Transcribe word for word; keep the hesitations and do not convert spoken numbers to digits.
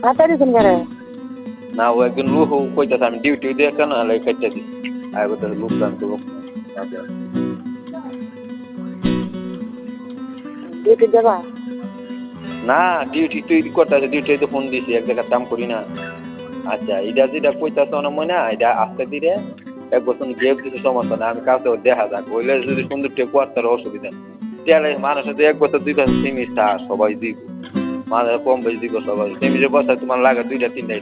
তাড়াতাড়ি ফোন করে না ও একজন লোক কইতাছে আমি ডিউটি দিয়ে কেন লাগে কেটে দিই আর বলতে লোক দান করবো ডিউটি যাবা না ডিউটি তুই করতেছে ডিউটি তো ফোন দিছি এক জায়গায় কাম করি না আচ্ছা এটা যেটা কইতাছ না মনে এটা আস্তে ধীরে এক বছর গেপ দিতে সমস্যা না আমি কাছে দেখা যাক বললে যদি সুন্দর টেপ তার অসুবিধা তাহলে মানুষের এক বছর দুই বছর সিমিস্টার সবাই দিব মাঝে কম বেশি দিব সবাই সিমিজের বছর তোমার লাগে দুইটা তিনটা